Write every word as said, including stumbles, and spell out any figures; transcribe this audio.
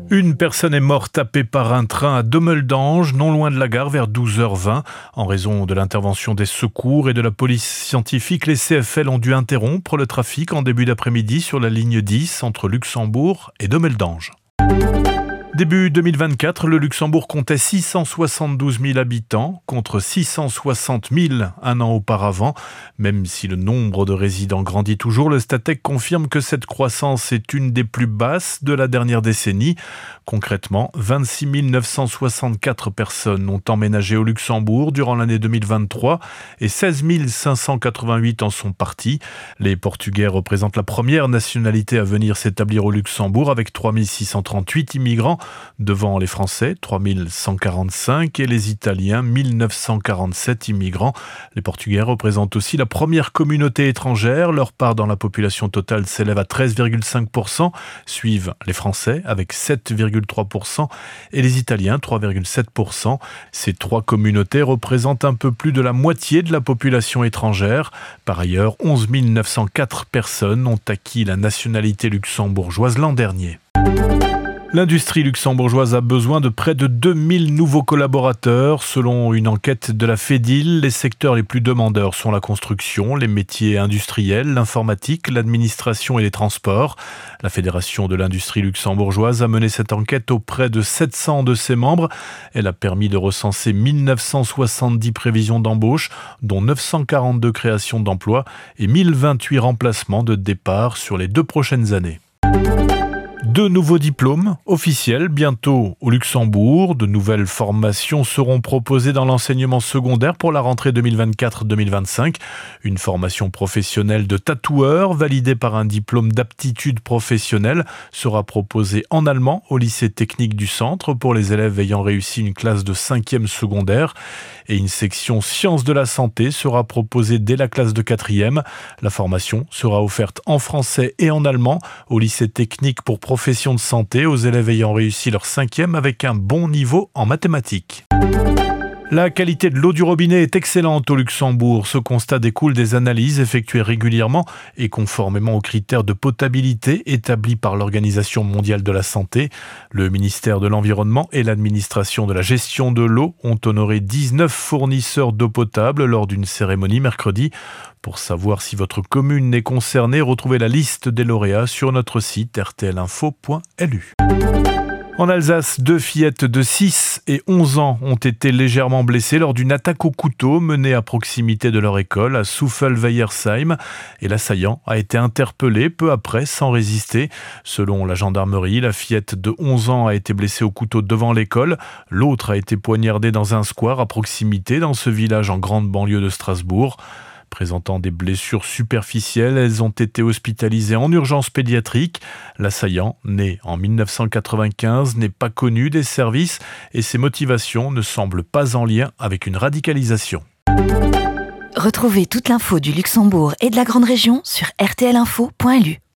Une personne est morte happée par un train à Dommeldange, non loin de la gare, vers douze heures vingt. En raison de l'intervention des secours et de la police scientifique, les C F L ont dû interrompre le trafic en début d'après-midi sur la ligne dix entre Luxembourg et Dommeldange. Début deux mille vingt-quatre, le Luxembourg comptait six cent soixante-douze mille habitants contre six cent soixante mille un an auparavant. Même si le nombre de résidents grandit toujours, le Statec confirme que cette croissance est une des plus basses de la dernière décennie. Concrètement, vingt-six mille neuf cent soixante-quatre personnes ont emménagé au Luxembourg durant l'année deux mille vingt-trois et seize mille cinq cent quatre-vingt-huit en sont partis. Les Portugais représentent la première nationalité à venir s'établir au Luxembourg avec trois mille six cent trente-huit immigrants, devant les Français, trois mille cent quarante-cinq, et les Italiens, mille neuf cent quarante-sept immigrants. Les Portugais représentent aussi la première communauté étrangère. Leur part dans la population totale s'élève à treize virgule cinq pour cent. Suivent les Français avec sept virgule trois pour cent et les Italiens, trois virgule sept pour cent. Ces trois communautés représentent un peu plus de la moitié de la population étrangère. Par ailleurs, onze mille neuf cent quatre personnes ont acquis la nationalité luxembourgeoise l'an dernier. L'industrie luxembourgeoise a besoin de près de deux mille nouveaux collaborateurs. Selon une enquête de la FEDIL, les secteurs les plus demandeurs sont la construction, les métiers industriels, l'informatique, l'administration et les transports. La Fédération de l'industrie luxembourgeoise a mené cette enquête auprès de sept cents de ses membres. Elle a permis de recenser mille neuf cent soixante-dix prévisions d'embauche, dont neuf cent quarante-deux créations d'emplois et mille vingt-huit remplacements de départ sur les deux prochaines années. Deux nouveaux diplômes officiels bientôt au Luxembourg. De nouvelles formations seront proposées dans l'enseignement secondaire pour la rentrée deux mille vingt-quatre deux mille vingt-cinq. Une formation professionnelle de tatoueur validée par un diplôme d'aptitude professionnelle sera proposée en allemand au lycée technique du centre pour les élèves ayant réussi une classe de cinquième secondaire. Et une section sciences de la santé sera proposée dès la classe de quatrième. La formation sera offerte en français et en allemand au lycée technique pour profession de santé aux élèves ayant réussi leur cinquième avec un bon niveau en mathématiques. La qualité de l'eau du robinet est excellente au Luxembourg. Ce constat découle des analyses effectuées régulièrement et conformément aux critères de potabilité établis par l'Organisation mondiale de la santé. Le ministère de l'Environnement et l'administration de la gestion de l'eau ont honoré dix-neuf fournisseurs d'eau potable lors d'une cérémonie mercredi. Pour savoir si votre commune est concernée, retrouvez la liste des lauréats sur notre site r t l info point l u. En Alsace, deux fillettes de six et onze ans ont été légèrement blessées lors d'une attaque au couteau menée à proximité de leur école à Souffelweyersheim et l'assaillant a été interpellé peu après sans résister. Selon la gendarmerie, la fillette de onze ans a été blessée au couteau devant l'école. L'autre a été poignardée dans un square à proximité dans ce village en grande banlieue de Strasbourg. Présentant des blessures superficielles, elles ont été hospitalisées en urgence pédiatrique. L'assaillant, né en mille neuf cent quatre-vingt-quinze, n'est pas connu des services et ses motivations ne semblent pas en lien avec une radicalisation. Retrouvez toute l'info du Luxembourg et de la Grande Région sur r t l info point l u.